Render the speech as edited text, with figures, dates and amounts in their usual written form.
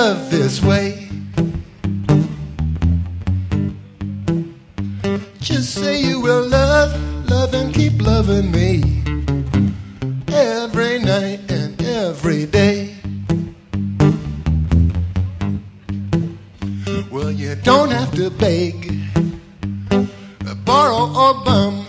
love this way. Just say you will love, love and keep loving me every night and every day. Well, you don't have to beg, borrow or bum.